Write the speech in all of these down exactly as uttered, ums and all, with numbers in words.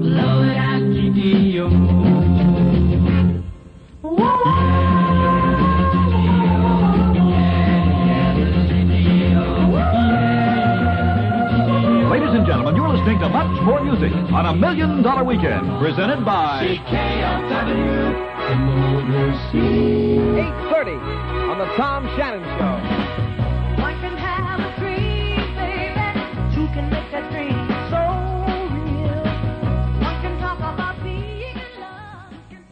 Ladies and gentlemen, you're listening to Much More Music on a Million Dollar Weekend, presented by C K L W. eight thirty on the Tom Shannon Show. One can have a dream, baby. Two can make that dream so real. One can talk about being in love. Can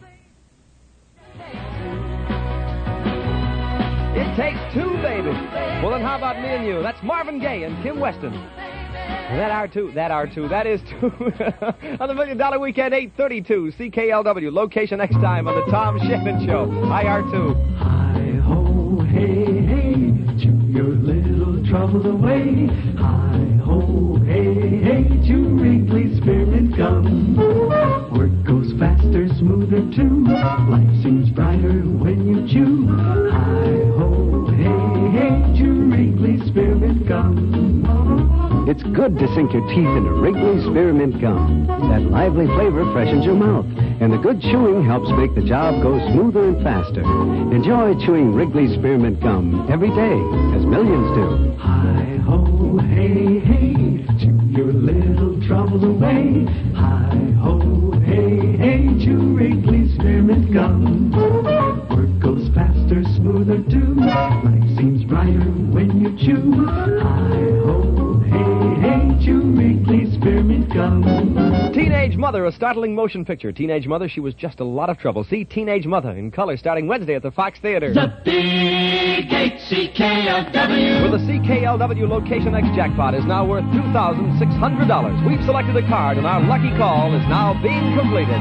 say It takes two, baby. Well, then how about me and you? That's Marvin Gaye and Kim Weston. That are two. That are two. That is two. On the Million Dollar Weekend, eight thirty-two, C K L W. Location next time on the Tom Shannon Show. I R two. Hi-ho, hey, hey, chew your little troubles away. Hi-ho, hey, hey, chew Wrigley's Spearmint Gum. Work goes faster, smoother too. Life seems brighter when you chew. Hi-ho, hey, hey, chew Wrigley's Spearmint Gum. It's good to sink your teeth into Wrigley's Spearmint Gum. That lively flavor freshens your mouth, and the good chewing helps make the job go smoother and faster. Enjoy chewing Wrigley's Spearmint Gum every day, as millions do. Hi-ho, hey, hey, chew your little troubles away. Hi-ho, hey, hey, chew Wrigley's Spearmint Gum. Work goes faster, smoother too. Life seems brighter when you chew. Hi-ho, hey, hey, chew Wrigley's Spearmint Gum. Teenage Mother, a startling motion picture. Teenage Mother, she was just a lot of trouble. See Teenage Mother in color starting Wednesday at the Fox Theater. The Big eight C K L W. Well, the C K L W Location X jackpot is now worth two thousand six hundred dollars. We've selected a card, and our lucky call is now being completed.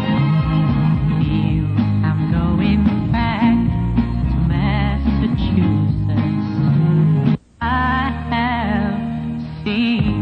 I'm going back to Massachusetts. I have seen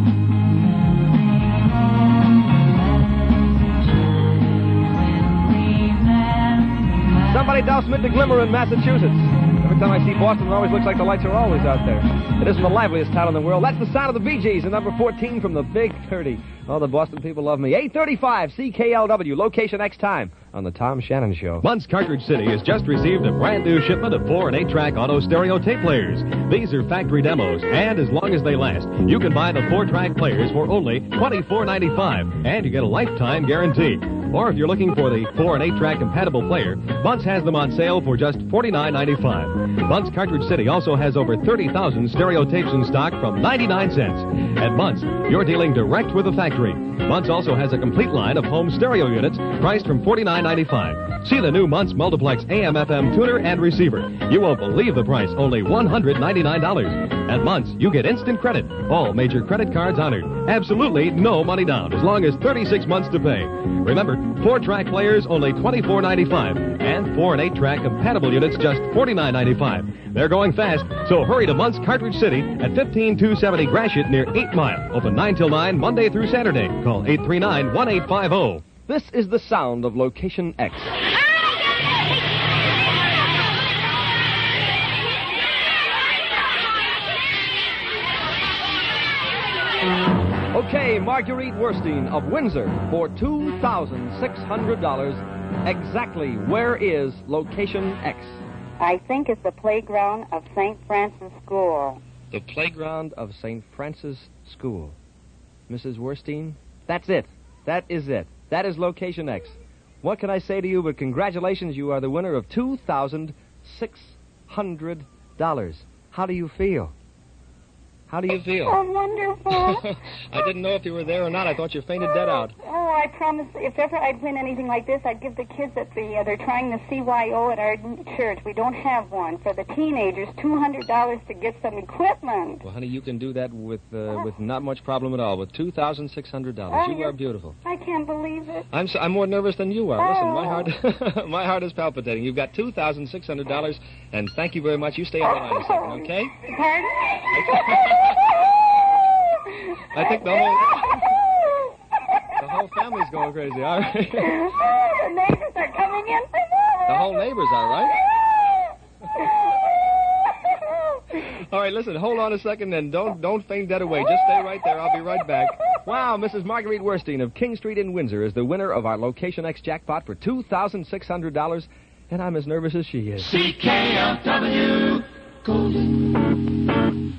Somebody douse Minta Glimmer in Massachusetts. Every time I see Boston, it always looks like the lights are always out there. It isn't the liveliest town in the world. That's the sound of the Bee Gees, and number fourteen from the Big thirty. Oh, the Boston people love me. eight thirty-five, C K L W, location next time on the Tom Shannon Show. Bunce Cartridge City has just received a brand new shipment of four and eight track auto stereo tape players. These are factory demos, and as long as they last, you can buy the four track players for only twenty-four ninety-five, and you get a lifetime guarantee. Or if you're looking for the four and eight track compatible player, Bunce has them on sale for just forty-nine ninety-five. Bunce Cartridge City also has over thirty thousand stereo tapes in stock from ninety-nine cents. At Bunce, you're dealing direct with the factory. Bunce also has a complete line of home stereo units priced from forty-nine ninety-five. See the new Bunce Multiplex A M F M tuner and receiver. You won't believe the price, only one hundred ninety-nine dollars. At Bunce, you get instant credit. All major credit cards honored. Absolutely no money down, as long as thirty-six months to pay. Remember, four-track players only twenty-four ninety-five, and four and eight-track compatible units just forty-nine ninety-five. They're going fast, so hurry to Bunce Cartridge City at fifteen two seventy Gratiot near eight mile. Open nine till nine, Monday through Saturday. Call eight three nine, one eight five zero. This is the sound of Location X. Okay, Marguerite Werstein of Windsor for two thousand six hundred dollars. Exactly where is Location X? I think it's the playground of Saint Francis School. The playground of Saint Francis School. Missus Werstein, that's it. That is it. That is Location X. What can I say to you but congratulations, you are the winner of two thousand six hundred dollars. How do you feel? How do you feel? Oh, wonderful. I didn't know if you were there or not. I thought you fainted dead out. Oh, I promised if ever I'd win anything like this, I'd give the kids at the, uh, they're trying the C Y O at our church. We don't have one. For the teenagers, two hundred dollars to get some equipment. Well, honey, you can do that with uh, with not much problem at all. With two thousand six hundred dollars. Oh, you are beautiful. I can't believe it. I'm so, I'm more nervous than you are. Oh. Listen, my heart my heart is palpitating. You've got two thousand six hundred dollars, and thank you very much. You stay on the line a second, okay? Pardon? I think the whole the whole family's going crazy. All right. The neighbors are coming in. The whole neighbors are, right? All right, listen, hold on a second and don't don't faint dead away. Just stay right there. I'll be right back. Wow, Missus Marguerite Werstein of King Street in Windsor is the winner of our Location X jackpot for two thousand six hundred dollars, and I'm as nervous as she is. C K L W Golden.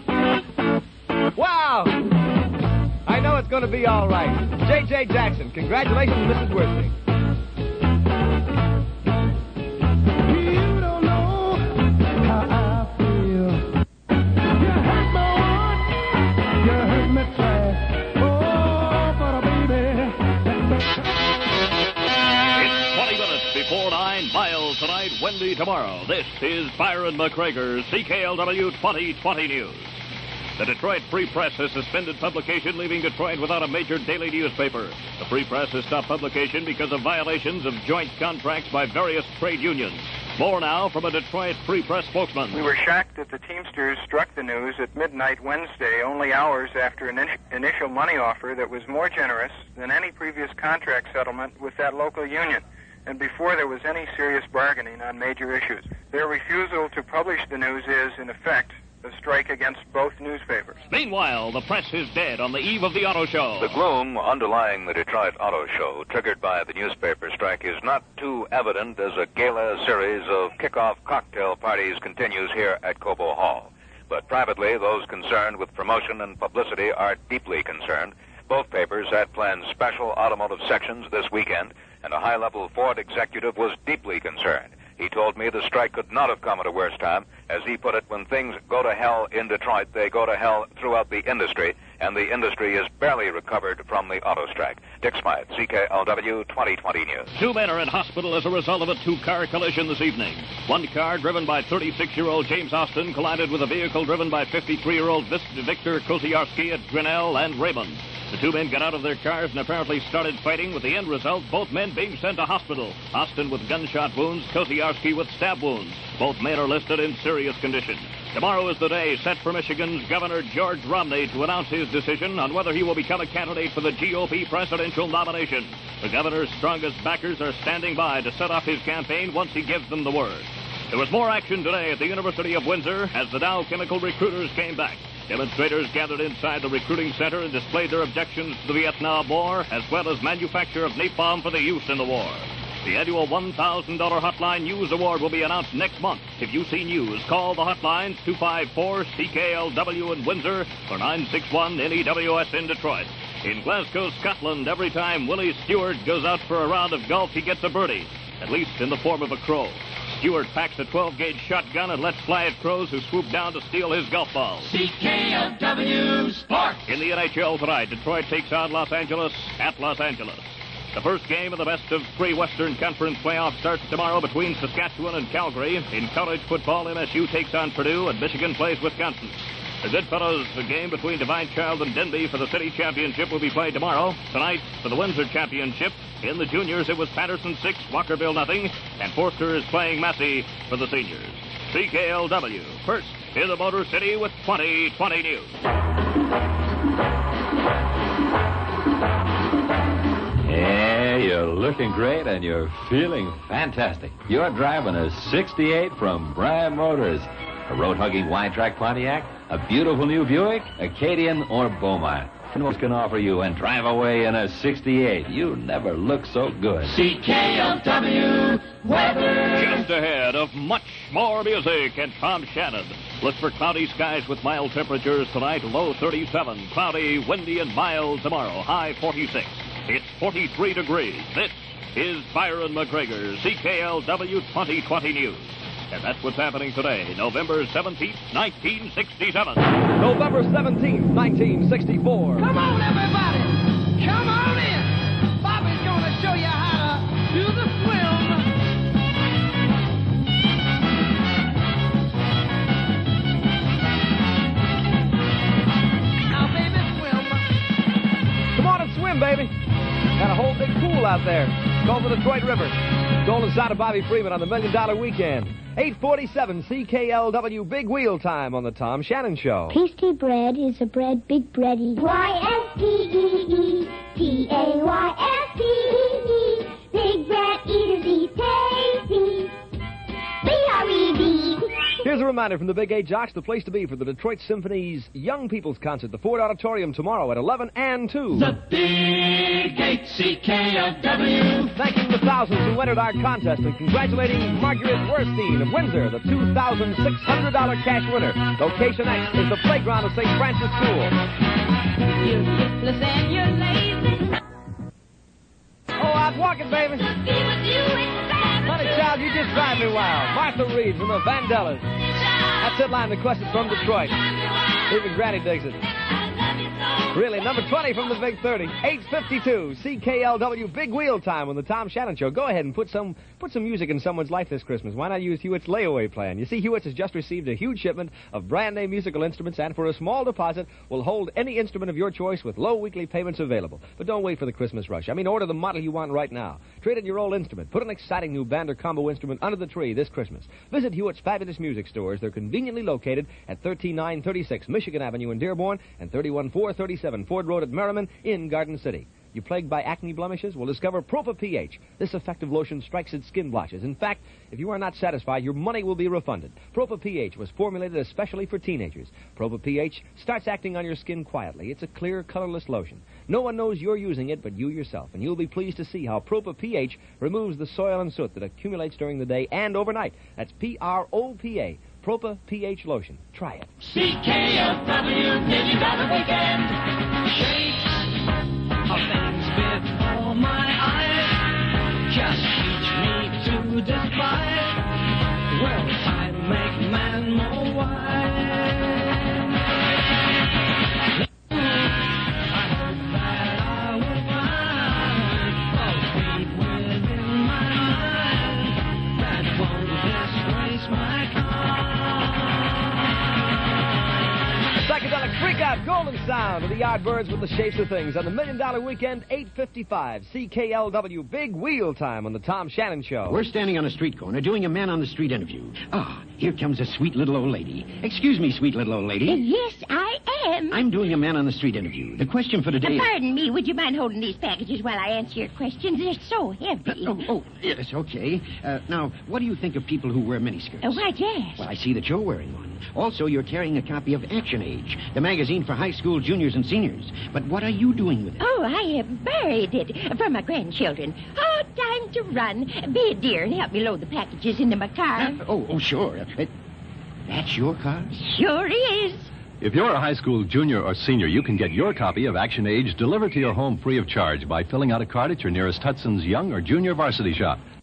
Wow! I know it's going to be all right. J J Jackson, congratulations, Missus Werstein. You don't know how I feel. You hurt my one, you hurt me twice. Oh, but baby, It's twenty minutes before nine. Miles tonight, Wendy tomorrow. This is Byron McGregor's C K L W twenty twenty News. The Detroit Free Press has suspended publication, leaving Detroit without a major daily newspaper. The Free Press has stopped publication because of violations of joint contracts by various trade unions. More now from a Detroit Free Press spokesman. We were shocked that the Teamsters struck the news at midnight Wednesday, only hours after an in- initial money offer that was more generous than any previous contract settlement with that local union, and before there was any serious bargaining on major issues. Their refusal to publish the news is, in effect, a strike against both newspapers. Meanwhile, the press is dead on the eve of the auto show. The gloom underlying the Detroit Auto Show, triggered by the newspaper strike, is not too evident as a gala series of kickoff cocktail parties continues here at Cobo Hall. But privately, those concerned with promotion and publicity are deeply concerned. Both papers had planned special automotive sections this weekend, and a high-level Ford executive was deeply concerned. He told me the strike could not have come at a worse time. As he put it, when things go to hell in Detroit, they go to hell throughout the industry, and the industry is barely recovered from the auto strike. Dick Smythe, C K L W twenty twenty News. Two men are in hospital as a result of a two-car collision this evening. One car, driven by thirty-six-year-old James Austin, collided with a vehicle driven by fifty-three-year-old Victor Koziarski at Grinnell and Raymond. The two men got out of their cars and apparently started fighting, with the end result, both men being sent to hospital. Austin with gunshot wounds, Koziarski with stab wounds. Both men are listed in serious condition. Tomorrow is the day set for Michigan's Governor George Romney to announce his decision on whether he will become a candidate for the G O P presidential nomination. The governor's strongest backers are standing by to set off his campaign once he gives them the word. There was more action today at the University of Windsor as the Dow Chemical recruiters came back. Demonstrators gathered inside the recruiting center and displayed their objections to the Vietnam War, as well as manufacture of napalm for the use in the war. The annual one thousand dollars Hotline News Award will be announced next month. If you see news, call the hotlines two five four C K L W in Windsor or nine six one N E W S in Detroit. In Glasgow, Scotland, every time Willie Stewart goes out for a round of golf, he gets a birdie, at least in the form of a crow. Stewart packs a twelve-gauge shotgun and lets fly at crows who swoop down to steal his golf balls. C K L W Sports. In the N H L tonight, Detroit takes on Los Angeles at Los Angeles. The first game of the best of three Western Conference playoffs starts tomorrow between Saskatchewan and Calgary. In college football, M S U takes on Purdue and Michigan plays Wisconsin. The Goodfellows, the game between Divine Child and Denby for the city championship will be played tomorrow. Tonight, for the Windsor championship, in the juniors, it was Patterson six, Walkerville nothing, and Forster is playing Massey for the seniors. C K L W, first in the Motor City with twenty twenty News. Yeah, you're looking great and you're feeling fantastic. You're driving a sixty-eight from Bryan Motors. A road-hugging wide-track Pontiac, a beautiful new Buick, Acadian, or Beaumont. And what can offer you and drive away in a sixty-eight? You never look so good. C K L W weather. Just ahead of much more music and Tom Shannon. Look for cloudy skies with mild temperatures tonight, low thirty-seven. Cloudy, windy, and mild tomorrow, high forty-six. It's forty-three degrees. This is Byron McGregor, C K L W twenty twenty News. And that's what's happening today, November seventeenth, nineteen sixty-seven. November seventeenth, nineteen sixty-four. Come on, everybody. Come on in. Bobby's going to show you how to do the swim. Now, baby, swim. Come on and swim, baby. Got a whole big pool out there. It's called the Detroit River. Golden side of Bobby Freeman on the Million Dollar Weekend. eight forty-seven C K L W Big Wheel Time on the Tom Shannon Show. Tasty bread is a bread big bready. Y S T E E T A Y S T E E. Big bread eaters eat tasty. B R E D. Here's a reminder from the Big Eight Jocks, the place to be for the Detroit Symphony's Young People's Concert, the Ford Auditorium tomorrow at eleven and two. The Big Eight C K L W. Thanking the thousands who entered our contest and congratulating Margaret Werstein of Windsor, the two thousand six hundred dollars cash winner. Location X is the playground of Saint Francis School. You're useless and you're lazy. Oh, I'm walking, baby. Honey, child, you just drive me wild. Martha Reeves and the Vandellas. That's it, line requested from Detroit. Even Granny digs it. Really, number twenty from the Big thirty. eight fifty-two, C K L W, Big Wheel Time on the Tom Shannon Show. Go ahead and put some put some music in someone's life this Christmas. Why not use Hewitt's layaway plan? You see, Hewitt's has just received a huge shipment of brand-name musical instruments, and for a small deposit, will hold any instrument of your choice with low weekly payments available. But don't wait for the Christmas rush. I mean, order the model you want right now. Trade in your old instrument. Put an exciting new band or combo instrument under the tree this Christmas. Visit Hewitt's fabulous music stores. They're conveniently located at thirteen nine thirty-six Michigan Avenue in Dearborn and thirty-one four thirty-seven Ford Road at Merriman in Garden City. You plagued by acne blemishes? Well, discover Propa P H. This effective lotion strikes at skin blotches. In fact, if you are not satisfied, your money will be refunded. Propa P H was formulated especially for teenagers. Propa P H starts acting on your skin quietly. It's a clear, colorless lotion. No one knows you're using it but you yourself, and you'll be pleased to see how Propa P H removes the soil and soot that accumulates during the day and overnight. That's P R O P A. Propa P H lotion. Try it. C K L W, million dollar weekend. Shakes of things before my eyes. Just teach me to despise. Well, time make man more wise. I hope that I will find a beat within my mind that won't disgrace my cause. Psychedelic freak-out golden sound of the Yardbirds with the Shapes of Things on the Million Dollar Weekend, eight fifty-five, C K L W, Big Wheel Time on the Tom Shannon Show. We're standing on a street corner doing a man-on-the-street interview. Ah, here comes a sweet little old lady. Excuse me, sweet little old lady. Yes, I am. I'm doing a man-on-the-street interview. The question for today... Uh, pardon me, would you mind holding these packages while I answer your questions? They're so heavy. Uh, oh, oh, yes, okay. Uh, now, what do you think of people who wear miniskirts? Uh, why'd you ask? Well, I see that you're wearing one. Also, you're carrying a copy of Action Age, the magazine for high school juniors and seniors. But what are you doing with it? Oh, I have buried it for my grandchildren. Oh, time to run. Be a dear and help me load the packages into my car. Uh, oh, oh, sure. Uh, that's your car? Sure is. If you're a high school junior or senior, you can get your copy of Action Age delivered to your home free of charge by filling out a card at your nearest Hudson's Young or Junior Varsity shop.